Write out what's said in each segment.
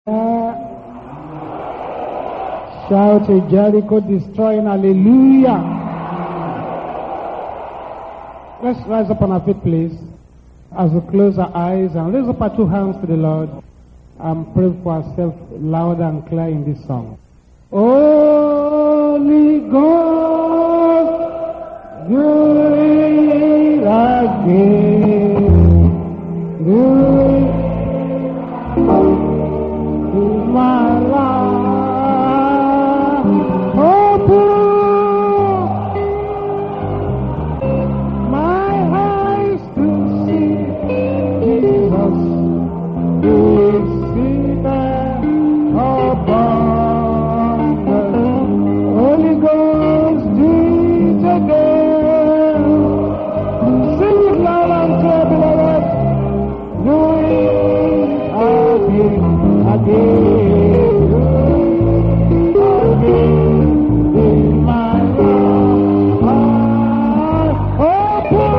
Shout a Jericho destroying hallelujah. Let's rise up on our feet, please, as we close our eyes and raise up our two hands to the Lord and pray for ourselves loud and clear in this song. Holy Ghost, do it again. Do it in my life. Open my eyes to see Jesus. Do it seated above. Holy Ghost, do it again. Sing it loud and clear, beloved. Do it again. In my life, open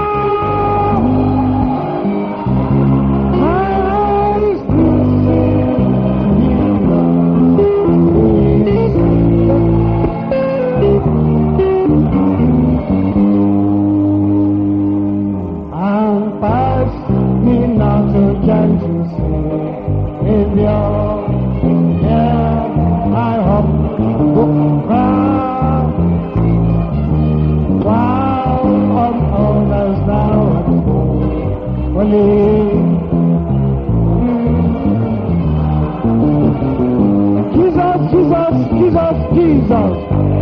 my eyes to and pass me not to gentle Savior. I hope while on others now Jesus, Jesus, Jesus, Jesus.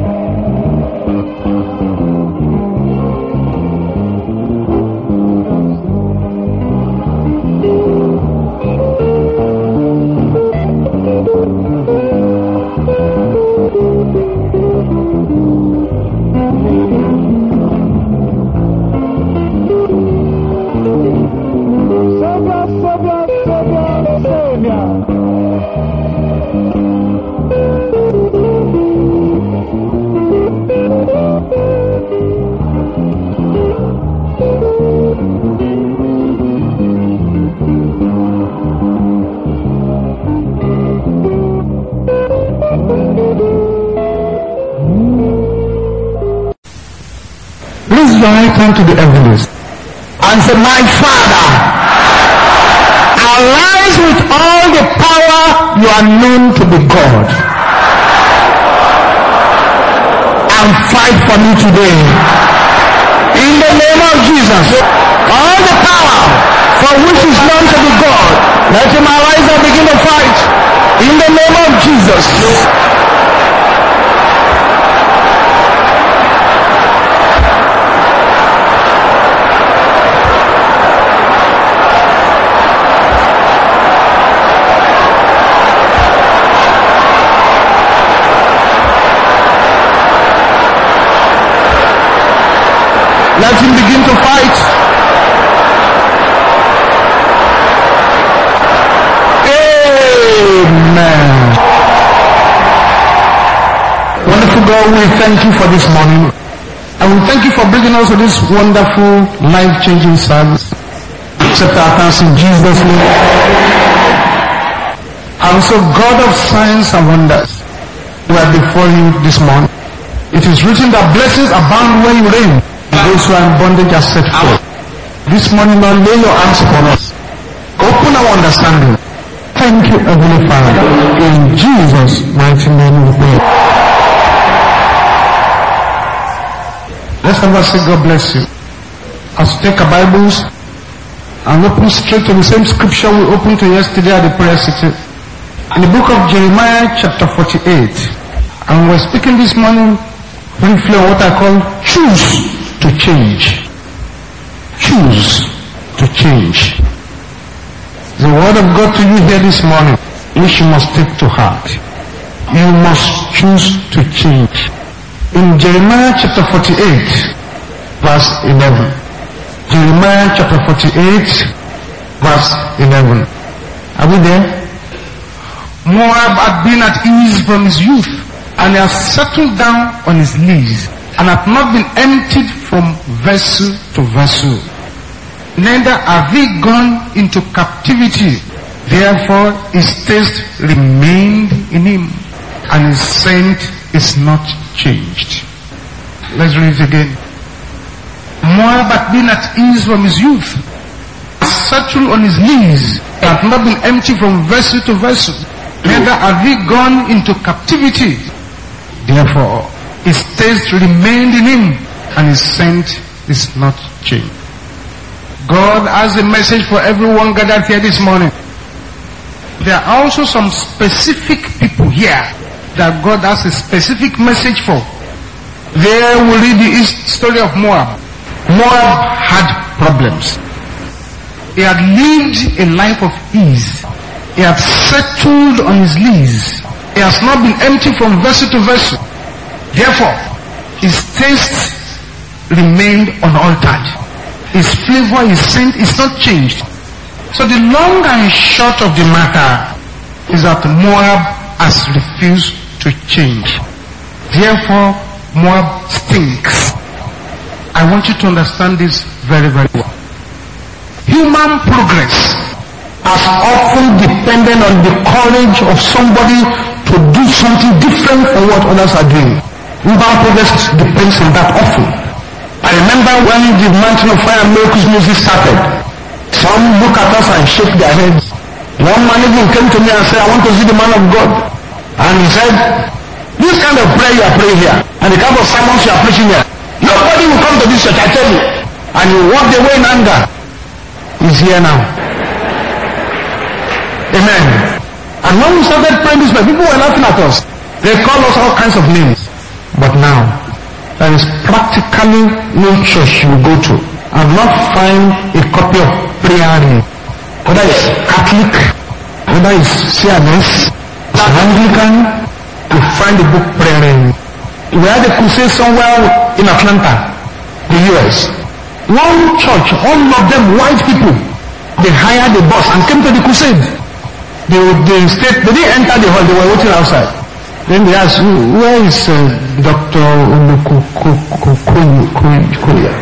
Raise your right hand to the heavens and say, my Father, arise with all the power you are known to be God, and fight for me today. In the name of Jesus, all the power for which is known to be God, let him arise and begin to fight. In the name of Jesus. Let him begin to fight. Amen. Wonderful God, we thank you for this morning. And we thank you for bringing us to this wonderful, life-changing service. Accept our thanks in Jesus' name. And so, God of signs and wonders, we are before you this morning. It is written that blessings abound where you reign. Those who are in bondage are set free. This morning, Lord, lay your hands upon us. Open our understanding. Thank you, Heavenly Father. In Jesus' mighty name we pray. Let's ever say God bless you. As we take our Bibles and open straight to the same scripture we opened to yesterday at the prayer city. In the book of Jeremiah chapter 48. And we're speaking this morning briefly on what I call choose to change. Choose to change. The word of God to you here this morning, which you must take to heart. You must choose to change. In Jeremiah chapter 48, verse 11. Jeremiah chapter 48, verse 11. Are we there? Moab had been at ease from his youth, and he has settled down on his knees, and hath not been emptied from vessel to vessel. Neither have they gone into captivity Therefore his taste remained in him, and his scent is not changed. Let's read it again. Moab had been at ease from his youth, settled on his knees, had not been empty from vessel to vessel, neither had he gone into captivity. Therefore his taste remained in him, and his scent is not changed. God has a message for everyone gathered here this morning. There are also some specific people here that God has a specific message for. There we read the story of Moab. Moab had problems. He had lived a life of ease. He had settled on his knees. He has not been empty from vessel to vessel. Therefore, his taste remained unaltered. His flavor, his scent is not changed. So the long and short of the matter is that Moab has refused to change. Therefore, Moab stinks. I want you to understand this very, very well. Human progress has often depended on the courage of somebody to do something different from what others are doing. Human progress depends on that often. I remember when the Mountain of Fire and Miracles music started, some look at us and shake their heads. One man even came to me and said, I want to see the man of God. And he said, this kind of prayer you are praying here, and the kind of sermons you are preaching here, nobody will come to this church, I tell you. And you walked away in anger. He's here now. Amen. And when we started praying this way, people were laughing at us. They called us all kinds of names. But now, there is practically no church you go to and not find a copy of prayer in. Whether it's Catholic, whether it's CNS, Anglican, you find the book prayer in. We had a crusade somewhere in Atlanta, the US. One church, all of them white people, they hired a bus and came to the crusade. They didn't enter the hall, they were waiting outside. Then they asked, where is Dr. Olukoya?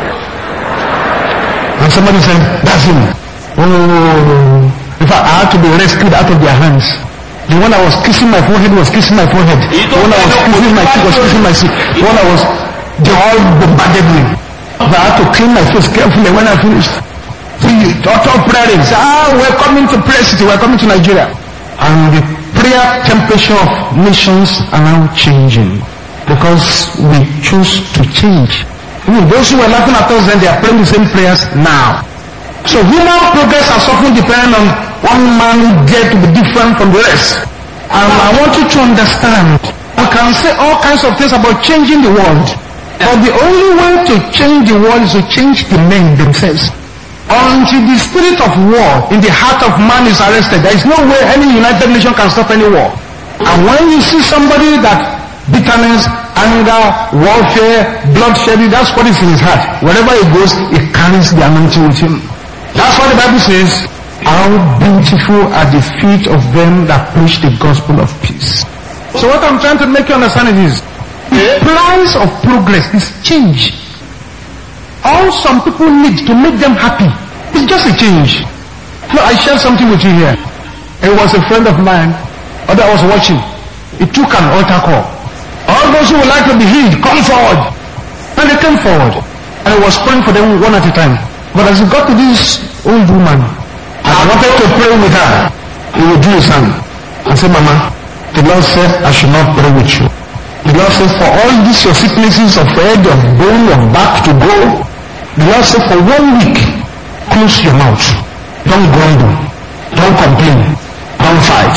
And somebody said, that's him. Oh, in fact, I had to be rescued out of their hands. The one that was kissing my forehead was kissing my forehead. The one that was kissing my cheek was kissing my cheek. The one that was, they all bombarded me. But I had to clean my face carefully when I finished. See, total praying. Say, we're coming to Prayer City, we're coming to Nigeria. And the prayer temperature of nations are now changing because we choose to change. Even those who were laughing at us then, they are praying the same prayers now. So human progress has often depended on one man there to be different from the rest. And I want you to understand, we can say all kinds of things about changing the world, but the only way to change the world is to change the men themselves. Until the spirit of war in the heart of man is arrested, there is no way any United Nation can stop any war. And when you see somebody that bitterness, anger, warfare, bloodshed, that's what is in his heart. Wherever he goes, he carries the anointing with him. That's what the Bible says. How beautiful are the feet of them that preach the gospel of peace. So what I'm trying to make you understand is, the price of progress is change. All some people need to make them happy is just a change. No, I shared something with you here. It was a friend of mine, or that I was watching. He took an altar call. All those who would like to be healed, come forward. And they came forward. And I was praying for them one at a time. But as he got to this old woman, I wanted to pray with her. He would do his hand and say, Mama, the Lord said I should not pray with you. The Lord said, for all these your sicknesses of head, of bone, of back to go, the Lord said, for 1 week, close your mouth. Don't grumble. Don't complain. Don't fight.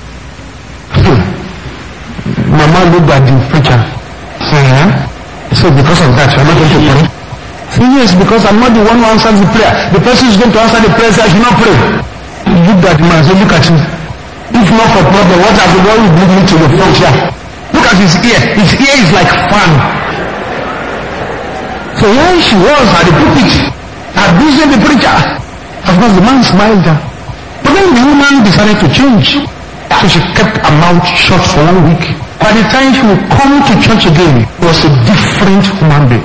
Mama looked at the preacher. So because of that, you're not going to pray? Say, yes, because I'm not the one who answers the prayer. The person who's going to answer the prayer says, I should not pray. He looked at the man, so look at him. If not for problem, what has the world bring me to the front here? Look at his ear. His ear is like fan. So when she was at the pulpit, abusing the preacher, of course the man smiled. But then the woman decided to change. So she kept her mouth shut for 1 week. By the time she would come to church again, it was a different woman being.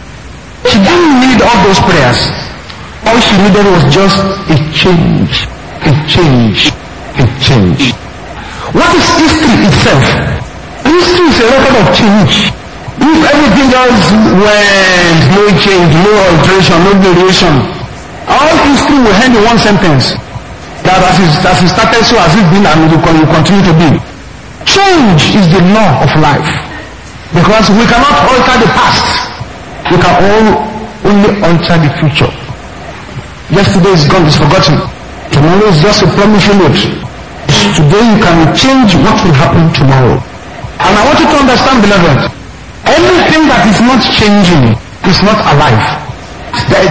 She didn't need all those prayers. All she needed was just a change. a change. A change. What is history itself? History is a record of change. If everything else went, no change, no alteration, no variation, all history will end in one sentence. That as it started, so has it been, and it will continue to be. Change is the law of life. Because we cannot alter the past. We can only alter the future. Yesterday is gone, it's forgotten. Tomorrow is just a promissory note. Today you can change what will happen tomorrow. And I want you to understand, beloved, anything that is not changing is not alive. It's dead.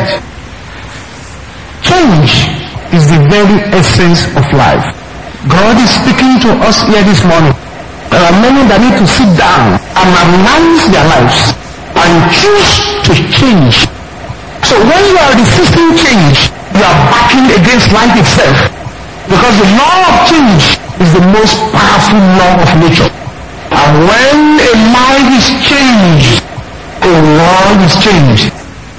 Change is the very essence of life. God is speaking to us here this morning. There are many that need to sit down and analyze their lives and choose to change. So when you are resisting change, you are backing against life itself. Because the law of change is the most powerful law of nature. And when a mind is changed, a world is changed.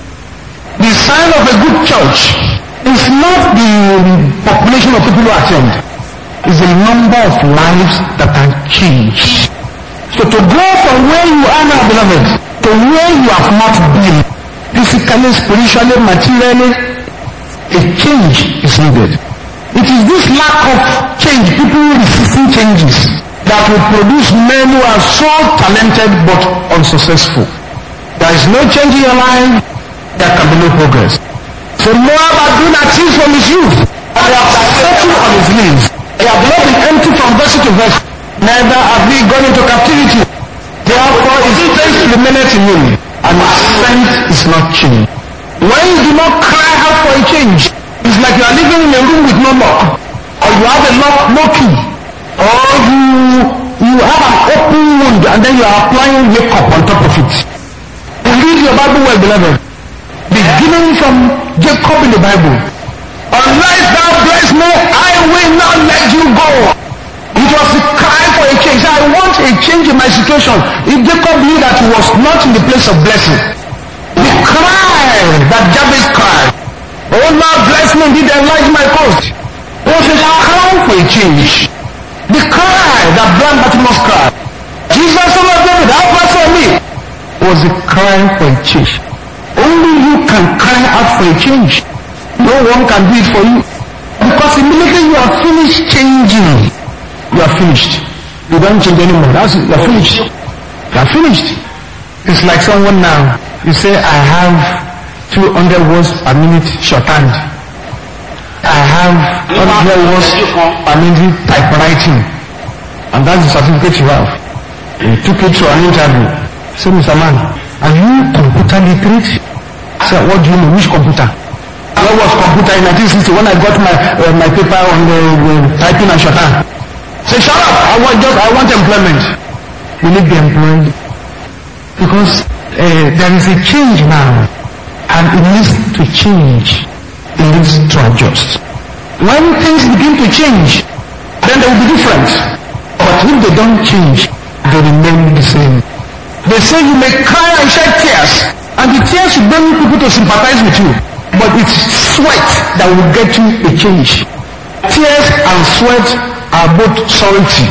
The sign of a good church is not the population of people who attend. It's the number of lives that are changed. So to go from where you are now, beloved, to where you have not been, physically, spiritually, materially, a change is needed. It is this lack of change, people resisting changes, that will produce men who are so talented but unsuccessful. There is no change in your life, there can be no progress. So Moab had been at ease from his youth, and he had settled on his knees. He had not been empty from verse to verse, neither have we gone into captivity. Therefore his faith remaineth in him, and his scent is not changed. When you do not cry out for a change, it's like you are living in a room with no lock, or you have a lock, no key, or you have an open wound and then you are applying makeup on top of it. You read your Bible well, beloved. Beginning from Jacob in the Bible. Unless thou bless me, I will not let you go. It was a cry for a change. I want a change in my situation. If Jacob knew that he was not in the place of blessing, the cry that Jabez cried, oh Lord, bless me, did enlarge my coast, was a cry for a change. The cry that blind Bartimaeus cried, Jesus, son of David, have mercy on me, was a cry for a change. Only you can cry out for a change. No one can do it for you. Because immediately you are finished changing, you are finished. You don't change anymore. You are finished. You are finished. It's like someone now, you say, I have 200 words per minute shorthand. I have 100 words per minute typewriting. And that's the certificate you have. You took it to an interview. Say, Mr. Man, are you computer literate? Say, what do you know? Which computer? I was computer in 1960 when I got my paper on the typing and shorthand. Say, shut up! I want employment. You need to be employed. Because there is a change now. And it needs to change. It needs to adjust. When things begin to change, then they will be different. But if they don't change, they remain the same. They say you may cry and shed tears, and the tears will bring people to sympathize with you. But it's sweat that will get you a change. Tears and sweat are both salty.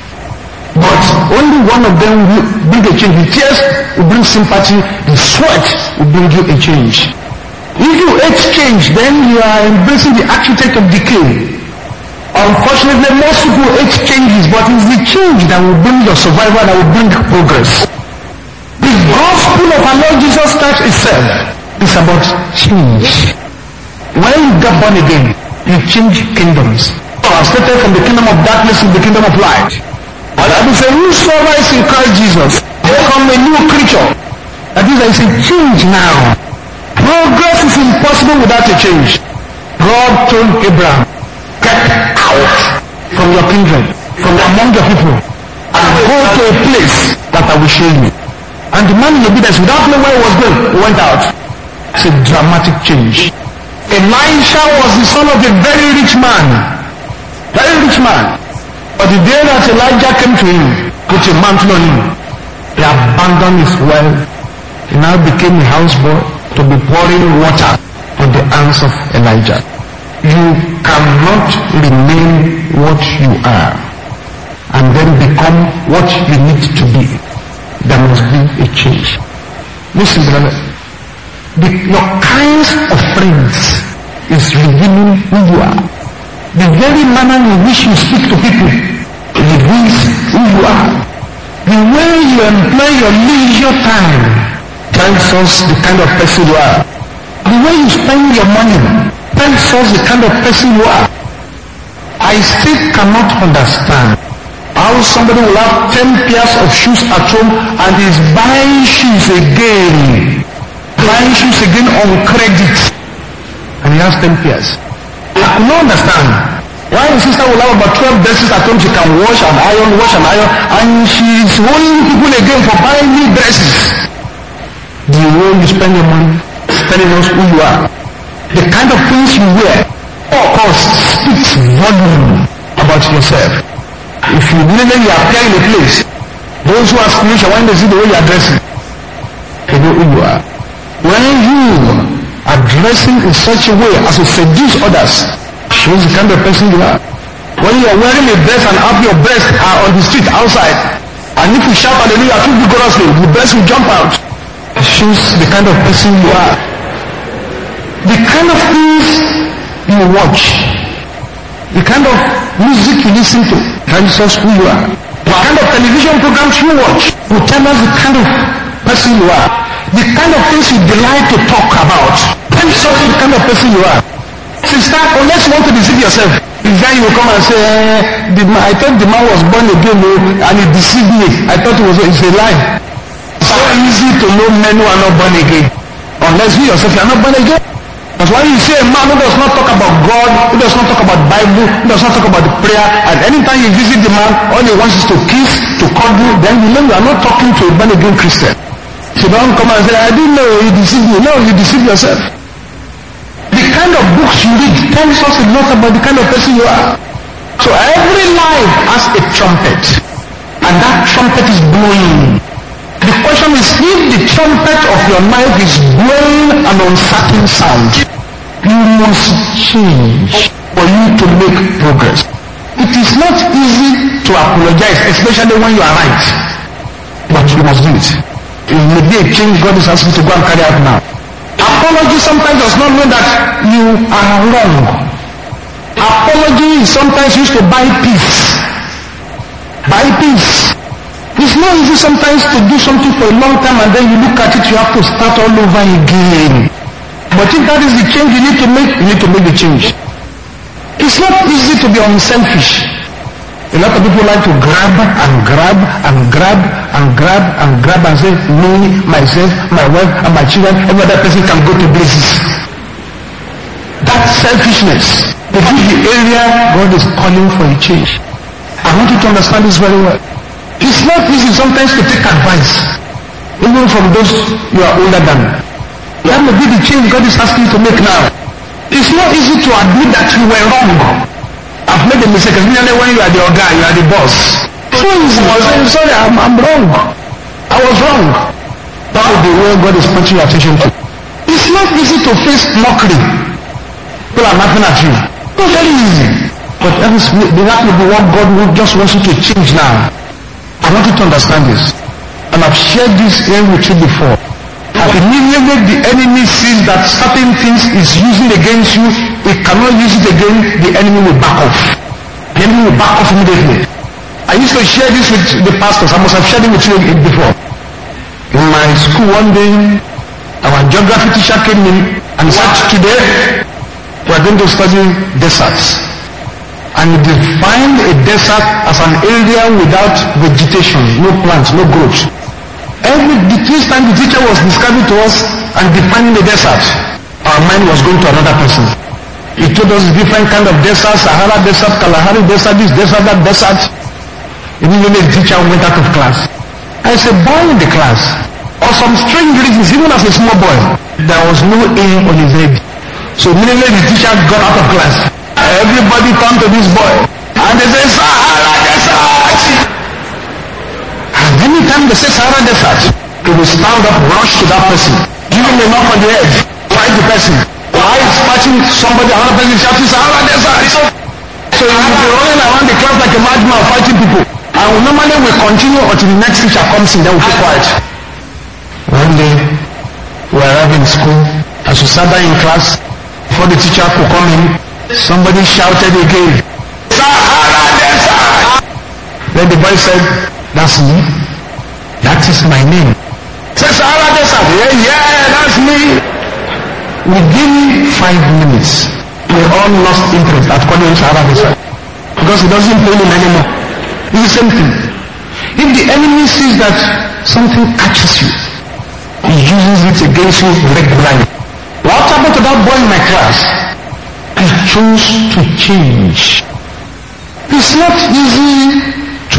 But only one of them will bring a change. The tears will bring sympathy, the sweat will bring you a change. If you hate change, then you are embracing the architect of decay. Unfortunately, most people hate changes, but it's the change that will bring your survival, that will bring progress. The gospel of our Lord Jesus Christ itself is about change. When you get born again, you change kingdoms. I started from the kingdom of darkness to the kingdom of light. And I will say, whosoever is in Christ Jesus, become a new creature. That is, there is a change now. Progress is impossible without a change. God told Abraham, get out from your kindred, from among your people, and go to a place that I will show you. And the man in obedience, without knowing where he was going, he went out. It's a dramatic change. Elisha was the son of a very rich man. Very rich man. But the day that Elijah came to him, put a mantle on him, he abandoned his wealth. He now became a houseboy to be pouring water on the hands of Elijah. You cannot remain what you are and then become what you need to be. There must be a change. Listen, brother. Your kinds of friends is revealing who you are. The very manner in which you speak to people reveals who you are. The way you employ your leisure time tells us the kind of person you are. The way you spend your money tells us the kind of person you are. I still cannot understand how somebody will have 10 pairs of shoes at home and is buying shoes again. Buying shoes again on credit. And he has 10 pairs. I cannot understand why the sister will have about 12 dresses at home she can wash and iron, and she is holding people again for buying new dresses. The way you spend your money is telling us who you are. The kind of things you wear, of course, speaks volume about yourself. If you really appear in a place, those who are spiritual, when they see the way you are dressing, they know who you are. When you are dressing in such a way as to seduce others, shows the kind of person you are. When you are wearing a dress and half your breasts are on the street outside, and if you shout hallelujah too vigorously, the breast will jump out. It shows the kind of person you are. The kind of things you watch, the kind of music you listen to, tells us who you are. The kind of television programs you watch will tell us the kind of person you are. The kind of things you delight to talk about tells us the kind of person you are. Sister, unless you want to deceive yourself, then you will come and say, I thought the man was born again and he deceived me. I thought it's a lie. It's so easy to know men who are not born again. Unless you yourself are not born again. That's why you see a man who does not talk about God, who does not talk about Bible, who does not talk about the prayer, and anytime you visit the man, all he wants is to kiss, to cuddle, then you know you are not talking to a born again Christian. So don't come and say, I didn't know you deceived me. No, you deceived yourself. The kind of books you read tells us a lot about the kind of person you are. So every life has a trumpet, and that trumpet is blowing. The question is, if the trumpet of your life is blowing an uncertain sound, you must change for you to make progress. It is not easy to apologize, especially when you are right, but you must do it. It may be a change God is asking to go and carry out now. Apology sometimes does not mean that you are wrong. Apology is sometimes used to buy peace. Buy peace. It's not easy sometimes to do something for a long time and then you look at it, you have to start all over again. But if that is the change you need to make the change. It's not easy to be unselfish. A lot of people like to grab and say, me, myself, my wife, and my children, every other person can go to places. That's selfishness. It is the area God is calling for a change. I want you to understand this very well. It's not easy sometimes to take advice, even from those you are older than. That may be the change God is asking you to make now. It's not easy to admit that you were wrong. I've made a mistake, especially when you are the guy, you are the boss. So easy. I'm sorry, I'm wrong. I was wrong. That is the way God is pointing your attention to. It's not easy to face mockery. People are laughing at you. Not very easy. But that will be what God just wants you to change now. I want you to understand this. And I've shared this here with you before. Immediately the enemy sees that certain things is using against you, it cannot use it again, the enemy will back off. The enemy will back off immediately. I used to share this with the pastors. I must have shared it with you before. In my school one day, our geography teacher came in and said, today we are going to study deserts. And define a desert as an area without vegetation, no plants, no growth. Each time the teacher was describing to us and defining the desert, our mind was going to another person. He told us different kind of deserts, Sahara desert, Kalahari desert, this desert, that desert. Immediately the teacher went out of class. I said, boy in the class, for some strange reasons, even as a small boy, there was no aim on his head. So immediately the teacher got out of class. Everybody turned to this boy and they said, Sahara desert. Anytime they say Sahara desert, they will stand up, rush to that person, give him a knock on the head, fight the person. Why is fighting somebody, another person is shouting, Sahara Desert. So you will be running around the class like a madman fighting people. And normally we continue until the next teacher comes in, then we keep quiet. One day, we were arriving in school. As we sat down in class, before the teacher could come in, somebody shouted again, Sahara Desert. Then the boy said, that's me. That is my name. Say Sahara Desert. Yeah, that's me. Within 5 minutes, we all lost interest at calling him Sahara Desert. Because it doesn't pain him anymore. It's the same thing. If the enemy sees that something catches you, he uses it against you regularly. What happened to that boy in my class? He chose to change. It's not easy to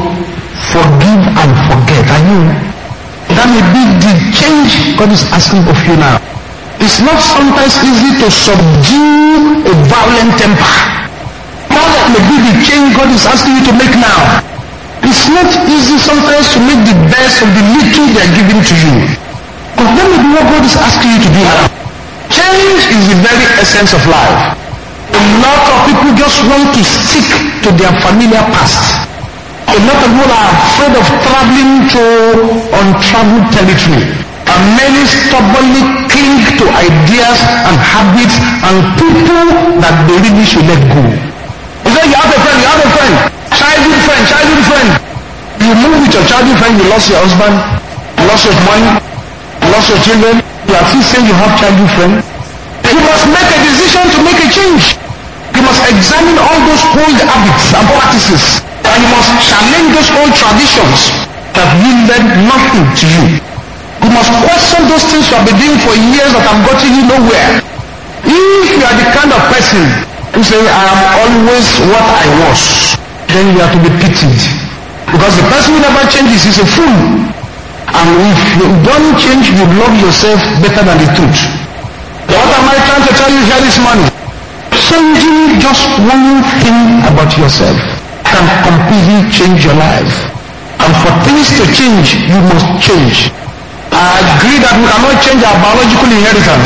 forgive and forget. I know that may be the change God is asking of you now. It's not sometimes easy to subdue a violent temper. That may be the change God is asking you to make now. It's not easy sometimes to make the best of the little they are giving to you. But that may be what God is asking you to do now. Change is the very essence of life. A lot of people just want to stick to their familiar past. A lot of people are afraid of traveling to untraveled territory. And many stubbornly cling to ideas and habits and people that they really should let go. You say you have a friend, childhood friend. You move with your childhood friend, you lost your husband, you lost your money, you lost your children. You are still saying you have childhood friend. You must make a decision to make a change. You must examine all those old habits and practices. And you must challenge those old traditions that yielded nothing to you. You must question those things you have been doing for years that have gotten you nowhere. If you are the kind of person who say, I am always what I was, then you have to be pitied. Because the person who never changes is a fool. And if you don't change, you love yourself better than the truth. What am I trying to tell you here this morning? Changing just one thing about yourself can completely change your life. And for things to change, you must change. I agree that we cannot change our biological inheritance,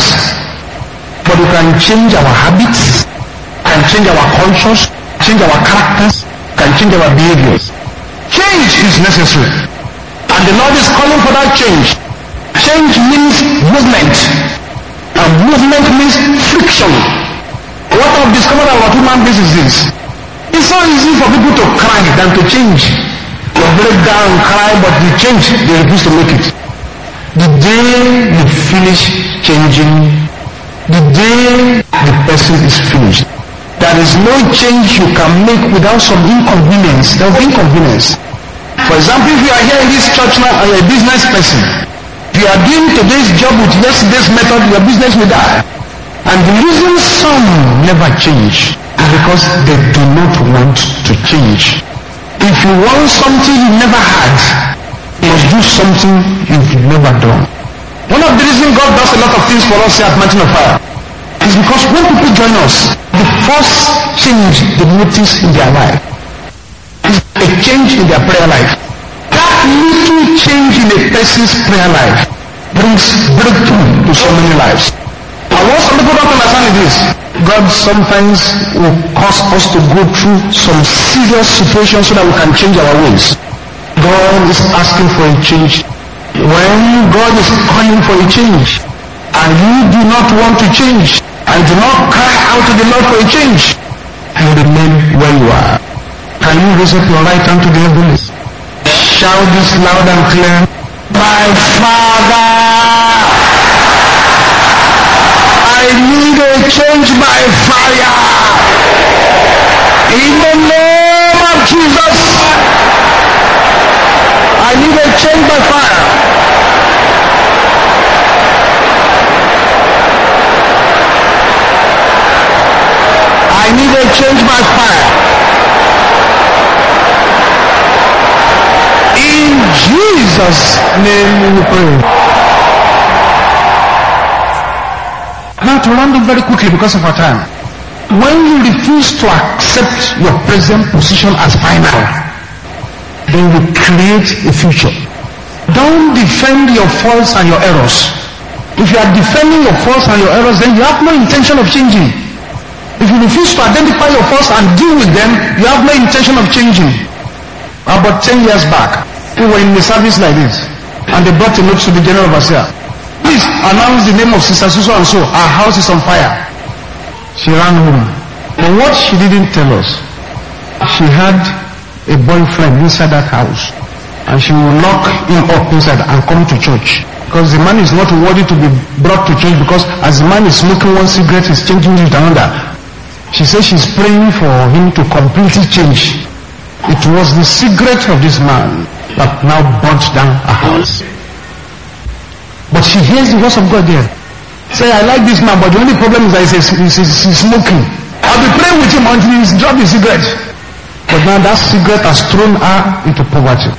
but we can change our habits, can change our cultures, change our characters, can change our behaviors. Change is necessary. And the Lord is calling for that change. Change means movement. And movement means friction. What I've discovered about human beings is this. It's so easy for people to cry than to change. They break down, cry, but the change, they refuse to make it. The day you finish changing, the day the person is finished. There is no change you can make without some inconvenience. There will be inconvenience. For example, if you are here in this church now and you're a business person, if you are doing today's job with yesterday's method, your business will die. And the reason some never change is because they do not want to change. If you want something you never had, you must do something you've never done. One of the reasons God does a lot of things for us here at Mountain of Fire is because when people join us, the first change they notice in their life is a change in their prayer life. That little change in a person's prayer life brings breakthrough to so many lives. And what some people don't understand is this: God sometimes will cause us to go through some serious situations so that we can change our ways. God is asking for a change. When God is calling for a change, and you do not want to change, and do not cry out to the Lord for a change, you remain where you are. Can you raise up your right hand to the heavens? Shout this loud and clear. My Father, I need a change by fire. In the name of Jesus, I need a change by fire. I need a change by fire. In Jesus' name we pray. Now to round up very quickly because of our time. When you refuse to accept your present position as final, then you create a future. Don't defend your faults and your errors. If you are defending your faults and your errors, then you have no intention of changing. If you refuse to identify your faults and deal with them, you have no intention of changing. About 10 years back, we were in a service like this, and they brought a note to the general overseer. Please announce the name of Sister Suso and so. Our house is on fire. She ran home. But what she didn't tell us, she had a boyfriend inside that house, and she will lock him up inside and come to church. Because the man is not worthy to be brought to church, because as the man is smoking one cigarette, he's changing it another. She says she's praying for him to completely change. It was the cigarette of this man that now burnt down her house. But she hears the voice of God there. Say, I like this man, but the only problem is that he's smoking. I'll be praying with him until he's dropped the cigarette. But now that cigarette has thrown her into poverty.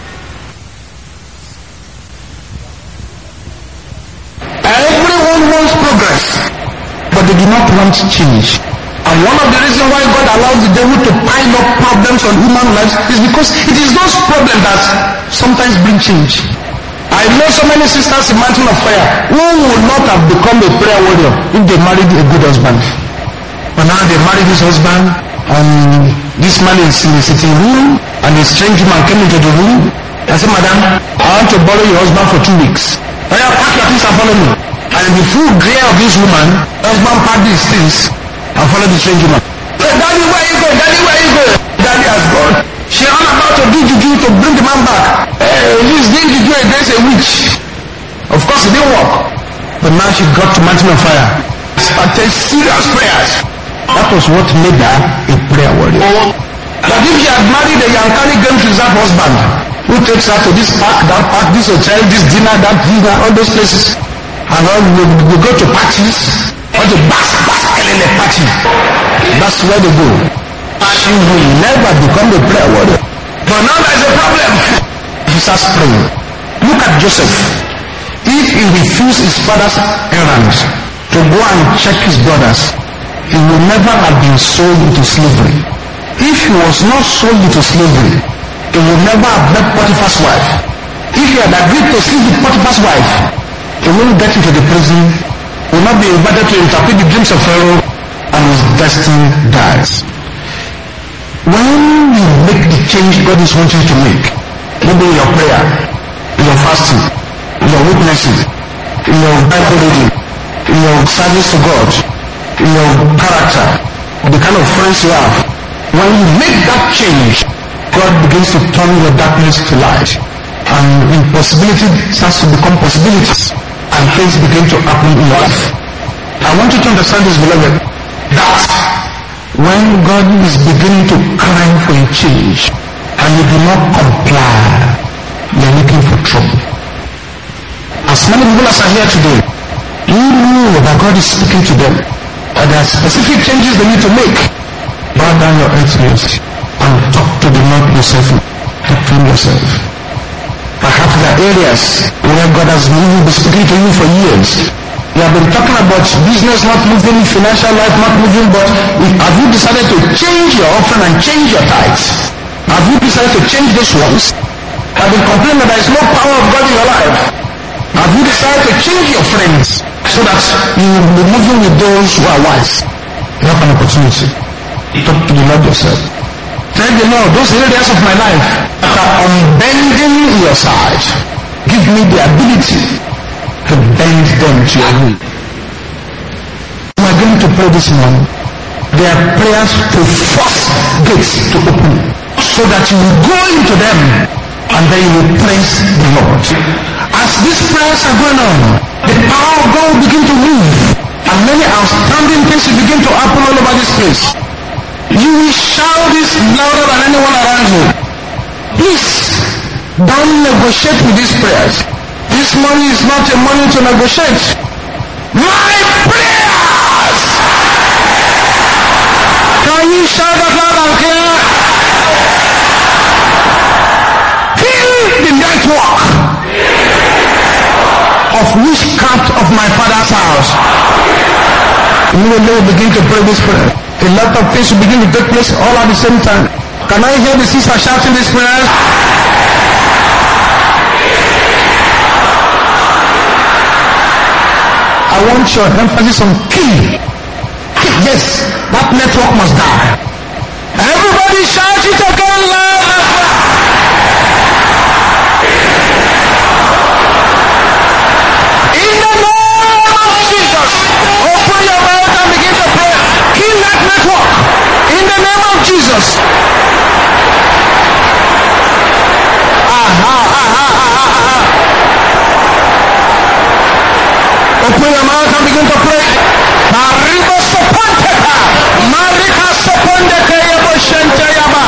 Everyone wants progress, but they do not want change. And one of the reasons why God allows the devil to pile up problems on human lives is because it is those problems that sometimes bring change. I know so many sisters in Mountain of Fire who would not have become a prayer warrior if they married a good husband. But now they married this husband, and this man is in the sitting room, and a strange man came into the room. I said, Madam, I want to borrow your husband for 2 weeks. Pack your things and follow me. And in the full glare of this woman, the husband packed these things and followed the strange woman. Hey, Daddy, where you going? Daddy, where you going? Daddy has gone. She ran about to do juju to bring the man back. He's doing juju against a witch. Of course, it didn't work. But now she got to Mountain of Fire. Started serious prayers. That was what made her a prayer warrior. But if she had married a Yankari Game Reserve husband, who takes her to this park, that park, this hotel, this dinner, that dinner, all those places, and all we go to parties, or the bask in a party, that's where they go. She will never become a prayer warrior. But now there's a problem. He starts praying. Look at Joseph. If he refused his father's errand to go and check his brothers, he would never have been sold into slavery. If he was not sold into slavery, he would never have met Potiphar's wife. If he had agreed to sleep with Potiphar's wife, he wouldn't get into the prison, will not be invited to interpret the dreams of Pharaoh, and his destiny dies. When you make the change God is wanting to make, maybe in your prayer, in your fasting, in your witnessing, in your Bible reading, in your service to God, in your character, the kind of friends you have, when you make that change, God begins to turn your darkness to light, and impossibility starts to become possibilities, and things begin to happen in life. I want you to understand this, beloved, that when God is beginning to cry for a change, and you do not comply, you are looking for trouble. As many people as are here today, you know that God is speaking to them, and there are specific changes they need to make. Bow down your heads and talk to the Lord yourself. Talk to Him yourself. Perhaps there are areas where God has been speaking to you for years. You have been talking about business not moving, financial life not moving, but have you decided to change your offering and change your tithes? Have you decided to change those ones? Have you complained that there is no power of God in your life? Have you decided to change your friends so that you will be moving with those who are wise? You have an opportunity. Talk to the Lord yourself. Tell the Lord, those areas of my life that are unbending your side, give me the ability to bend them to your will. We are going to pray this morning. There are prayers to force gates to open, so that you will go into them and then you will praise the Lord. As these prayers are going on, the power of God will begin to move, and many outstanding things will begin to happen all over this place. You will shout this louder than anyone around you. Please, don't negotiate with these prayers. This morning is not a morning to negotiate. My prayers! Can you shout that loud and clear? Kill the network of witchcraft of my father's house. Immediately we begin to pray this prayer. A lot of things will begin to take place all at the same time. Can I hear the sister shouting this prayer? I want your emphasis on kill. Yes, that network must die. Everybody shout it again loud. In the name of Jesus, open your mouth and begin to pray. Kill that network. In the name of Jesus. Open your mouth and begin to pray. Maribo Sopanteka, Marika Sopondeka Yabo Shentayaba.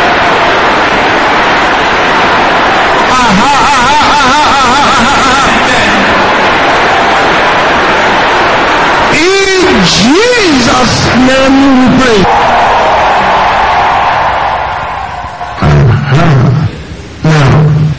In Jesus' name we pray. Now,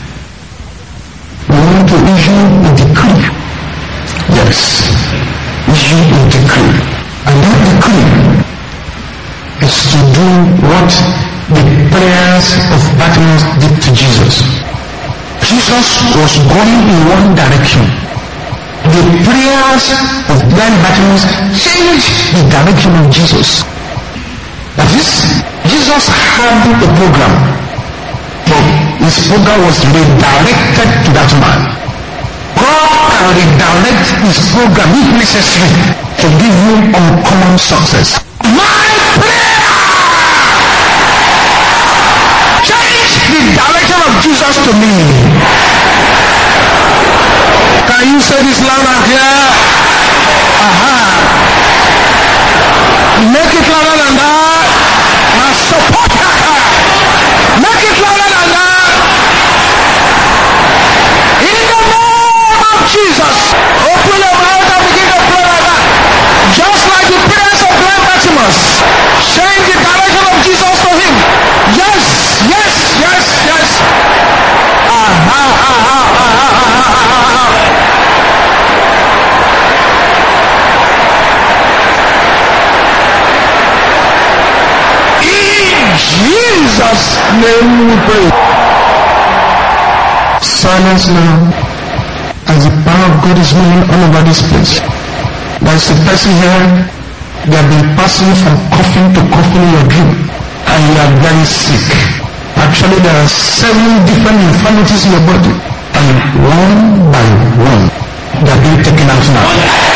we want to issue a decree. Yes, issue a decree. And that decree is to do what the prayers of Bartimaeus did to Jesus. Jesus was going in one direction. The prayers of blind Bartimaeus changed the direction of Jesus. That is, Jesus had a program, but his program was redirected to that man. God can redirect his program if necessary to give you uncommon success. My prayer! Change the direction of Jesus to me. Can you say this loud and clear? Make it louder than that. Now support her. Make it louder than that. In the name of Jesus, open your mouth and begin to pray like that. Just like the prayers of blind Bartimaeus, change the direction of Jesus to him. Yes, yes, yes, yes. In Jesus' name we pray. Silence now, as the power of God is moving all over this place. There is a person here, they have been passing from coughing to coughing in your dream, and you are very sick. Actually, there are 7 different infirmities in your body, and one by one, they are being taken out now.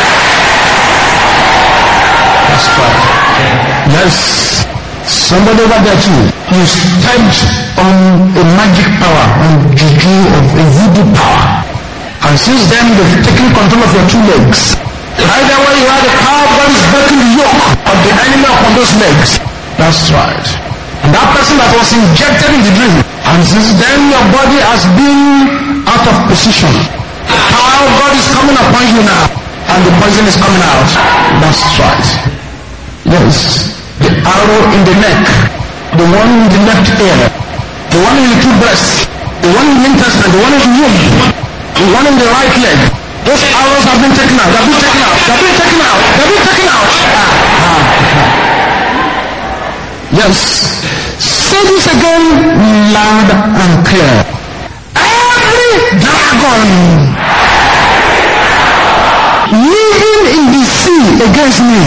That's right. Yes. Somebody over there too, you stepped on a magic power, on juju of a voodoo power. And since then, they've taken control of your 2 legs. Right there where you are, the power of God is breaking the yoke of the enemy upon those legs. That's right. And that person that was injected in the dream, and since then your body has been out of position. The power of God is coming upon you now, and the poison is coming out. That's right. Yes. The arrow in the neck, the one in the left ear, the one in the 2 breasts, the one in the intestine, the one in the womb, the one in the right leg. Those arrows have been taken out. They've been taken out. They've been taken out. They've been taken out. Yes. Say this again loud and clear. Every dragon living in the sea against me.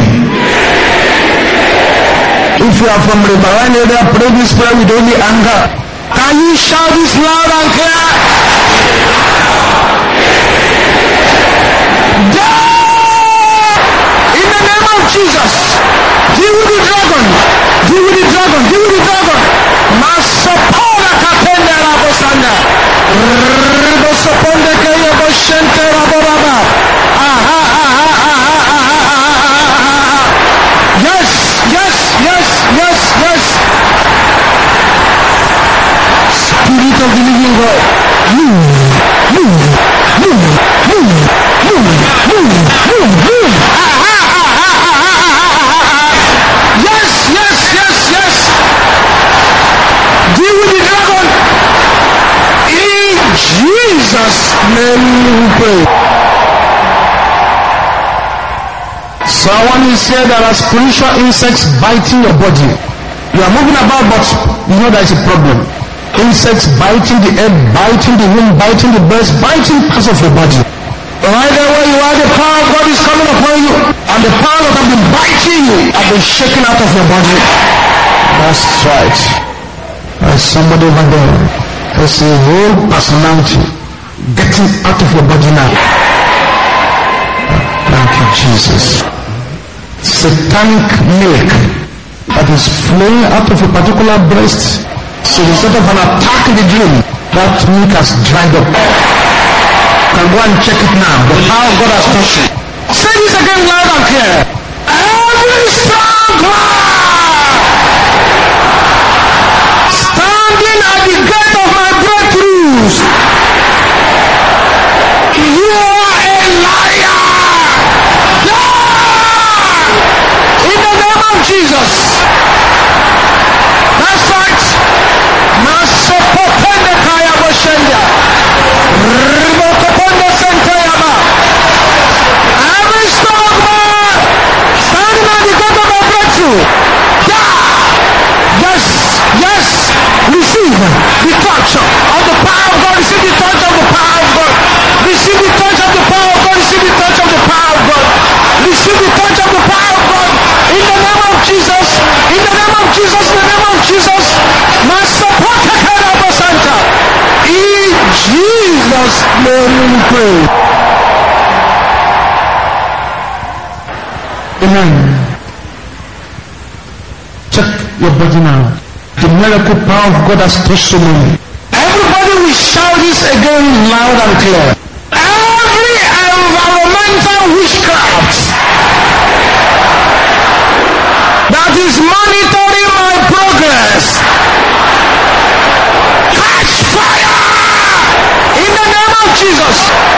If you are from Riverine area, pray this prayer with only anger. Can you shout this loud and clear? Die! In the name of Jesus, deal with the dragon. Deal with the dragon. Deal with the dragon. Masopora kapende rabosanda. Ribosoponde keye boshente raboraba. Yes, yes, yes, yes, yes. Spirit of the living God, move, move, move, move, move, move, move, move. Yes, yes, yes, yes. Deal with the dragon. In Jesus' name we pray. So I want to say there are spiritual insects biting your body. You are moving about, but you know there is a problem. Insects biting the head, biting the womb, biting the breast, biting parts of your body. Right there where you are, the power of God is coming upon you. And the power that have been biting you have been shaken out of your body. That's right. There's somebody over there. There's a whole personality getting out of your body now. Thank you, Jesus. Satanic milk that is flowing out of a particular breast. So instead of an attack in the dream, that milk has dried up. You can go and check it now. The power of God has touched you. Say this again loud and clear. Every strong man standing at the gate of my breakthroughs, you are a liar. Yeah! In the name of Jesus. That's right. Masopopende kaya boshenda. Ribokopende senteyama. Every strong man standing at the gate of my breakthrough. Yeah! Yes! Yes! Receive the touch of the power of God. Receive the touch of the power of God. Receive the touch of the power of God. Receive the touch of the power of God. Receive the touch of the power of God. In the name of Jesus. In the name of Jesus. In the name of Jesus. My support Santa. In Jesus' name we pray. Amen. Check your body now. The miracle power of God has touched so many. Everybody will shout this again loud and clear. Every environmental witchcraft that is monitoring my progress, catch fire in the name of Jesus.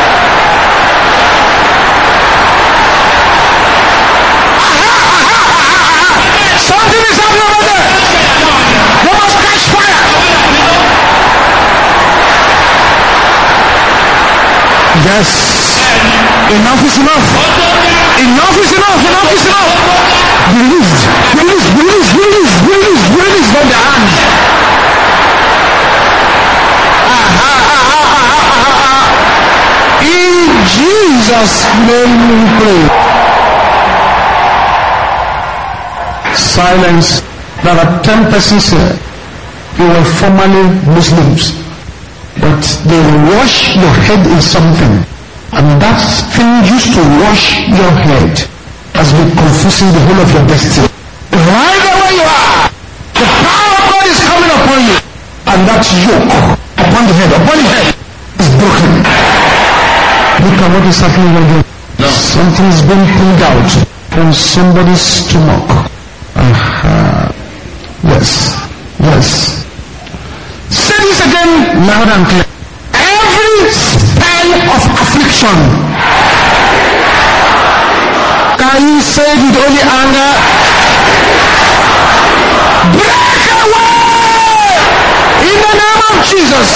Something is happening over there. They must catch fire. Yes. Enough is enough. Enough is enough. Enough is enough. Release. Release. Release. Release. Release. Release from the hand. In Jesus' name we pray. Silence. There are 10 persons here. You were formerly Muslims, but they wash your head in something, and that thing used to wash your head has been confusing the whole of your destiny. Right there where you are, the power of God is coming upon you, and that yoke upon the head is broken. Look at what is happening again. No. Something is being pulled out from somebody's stomach. Yes. Yes. Say this again loud and clear. Every spell of affliction. Can you say it with only anger? Break away in the name of Jesus.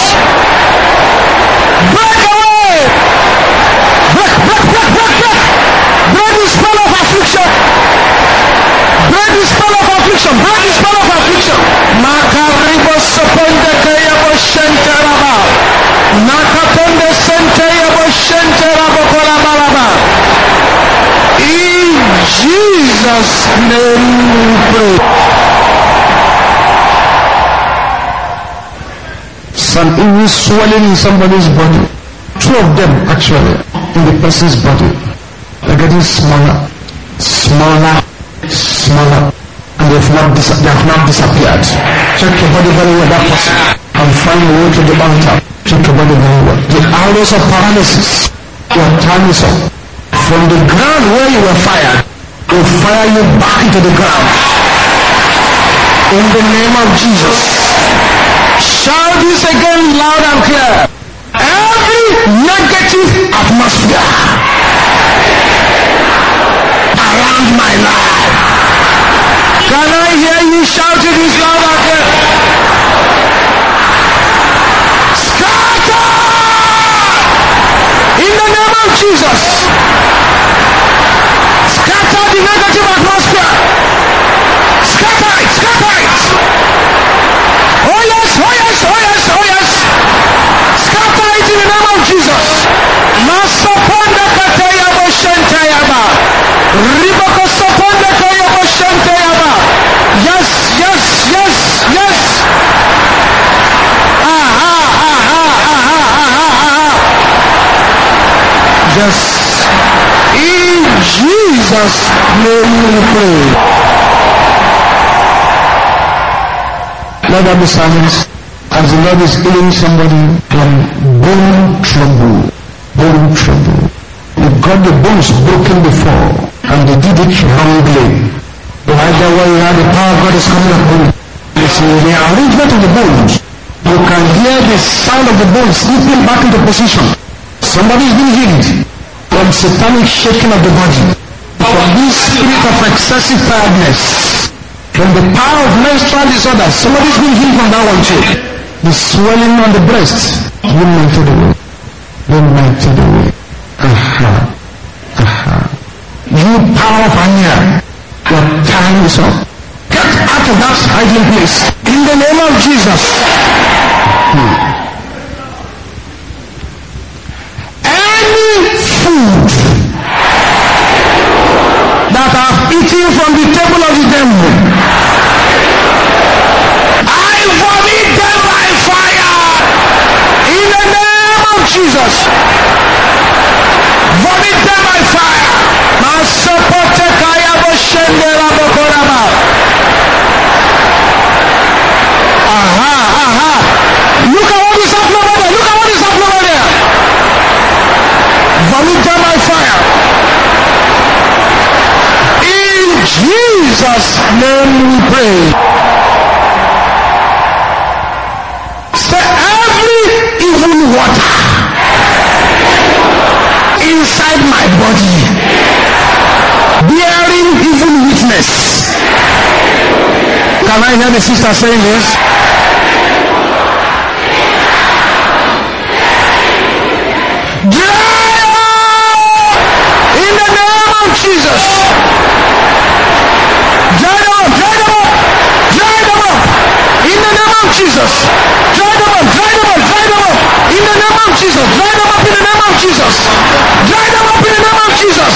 Break away. Break. Break the spell of affliction. Break the spell of affliction. Break the spell of affliction. Makaribo soponde kayabo shenteraba. Nakaponde senteyabo shenterabo kolabalaba. In Jesus' name we pray. Some evil swelling in somebody's body. 2 of them actually in the person's body. They're getting smaller, and they have not disappeared. Check your body very well, that person, and find a way to the altar. Check your body very well. The hours of paralysis, your time is up. From the ground where you were fired, will fire you back into the ground. In the name of Jesus. Shout this again loud and clear. Every negative atmosphere around my life. Can I hear you shouting this loud and clear? Scatter! In the name of Jesus. Scatter the negative atmosphere. Scatter it. Yes. In Jesus' name we pray. Let there be silence as the Lord is healing somebody from bone trouble. Bone trouble. You got the bones broken before and they did it wrongly. Right there where you have the power of God is coming upon you. You see the arrangement of the bones. You can hear the sound of the bones slipping back into position. Somebody is being healed from satanic shaking of the body, from this spirit of excessive tiredness, from the power of menstrual disorders. Somebody is being healed from that one too. The swelling on the breast, you melted away. You melted away. You power of anger, your time is up. Get out of that hiding place in the name of Jesus. Any food that I've eaten from the table of the devil, I vomit them by fire in the name of Jesus. Vomit them by fire. Look at what is happening over there. Look at what is happening over there. Vomit them by fire. In Jesus' name we pray. Say every evil water inside my body bearing evil witness. Can I hear the sister saying this? Dry up in the name of Jesus. Dry them up, dry them up, dry them up in the name of Jesus. Dry them up, dry them up, dry them up in the name of Jesus. Dry them up in the name of Jesus. Dry them up in the name of Jesus.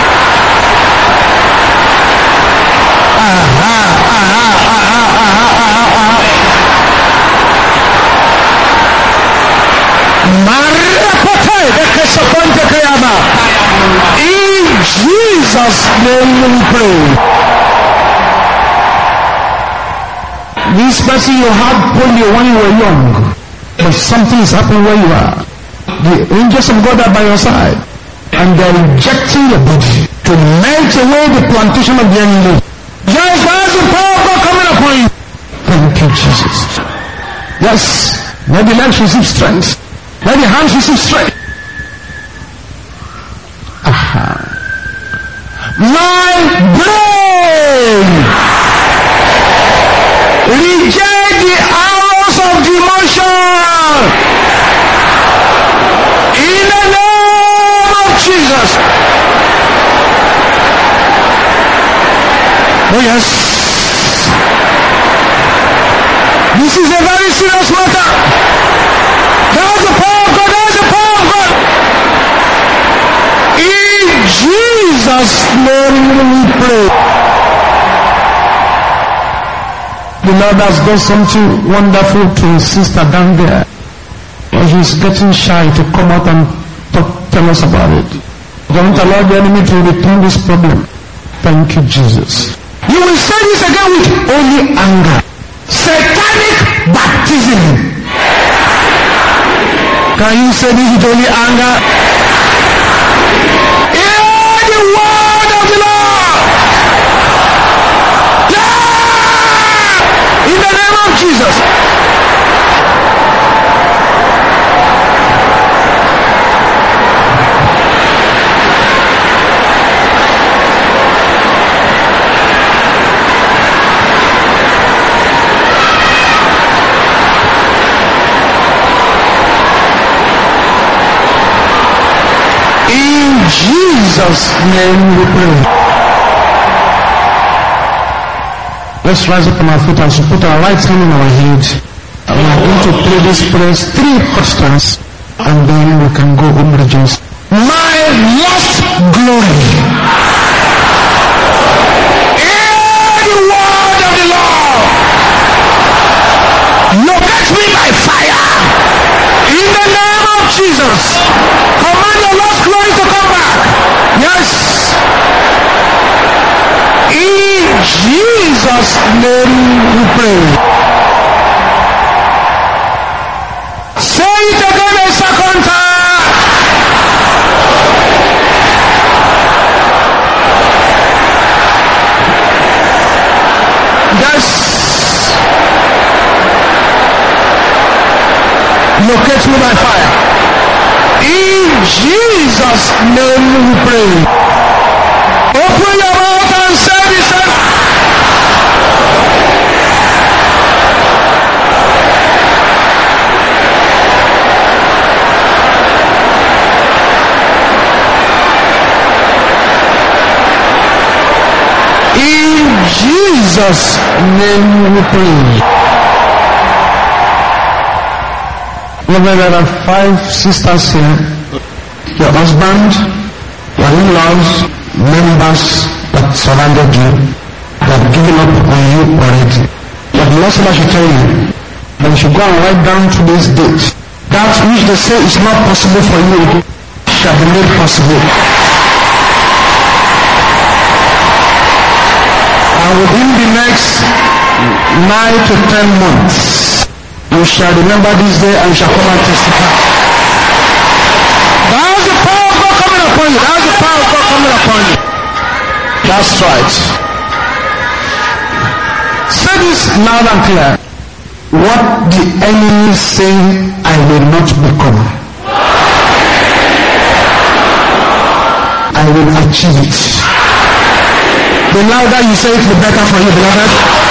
In Jesus' name we pray. This person you had polio when you were young, but something is happening where you are. The angels of God are by your side, and they are rejecting your body to melt away the plantation of the enemy. Yes, there's the power of God coming upon you. Thank you, Jesus. Yes, let the legs receive strength. Let the hands receive strength. My brain reject the arrows of demotion in the name of Jesus. Oh yes, this is a very serious matter. There's the power of God. There's the power of God. In Jesus' name we pray. The Lord has done something wonderful to his sister down there. But she's getting shy to come out and tell us about it. Don't allow the enemy to return this problem. Thank you, Jesus. You will say this again with only anger. Satanic baptism. Can you say this with only anger? Hear the word of the Lord. Yeah! In the name of Jesus. Jesus' name we pray. Let's rise up on our feet and put our right hand on our head. And we are going to pray this prayer 3 questions, and then we can go home rejoice. My lost glory. Hear the word of the Lord. Locate me by fire. In the name of Jesus. Command your lost glory to come. locate me by fire. In Jesus' name we pray. Open your mouth and say this. In Jesus' name we pray. There are 5 sisters here. Your husband, your in-laws, members that surrounded you, that have given up on you already. But the Lord said I should tell you, that you should go and write down today's date. That which they say is not possible for you shall be made possible. And within the next 9 to 10 months, you shall remember this day and you shall come and testify. That's the power of God coming upon you. That's the power of God coming upon you. That's right. Say this loud and clear. What the enemy say I will not become, I will achieve it. The louder you say it, the better for you, beloved.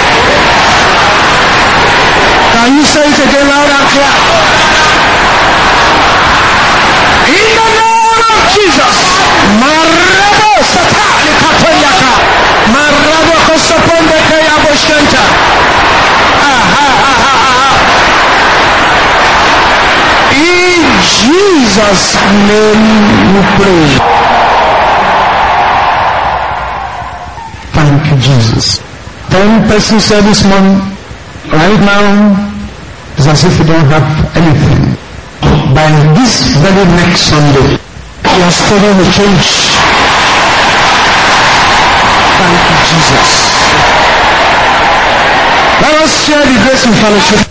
Can you say it again loud and clear? In the name of Jesus. Marabo satani katonyaka. Marabo kosoponde kaya boshenta. In Jesus' name we pray. Thank you, Jesus. 10 persons said this morning, right now, it's as if you don't have anything. By this very next Sunday, your story will change. Thank you, Jesus. Let us share the grace in fellowship.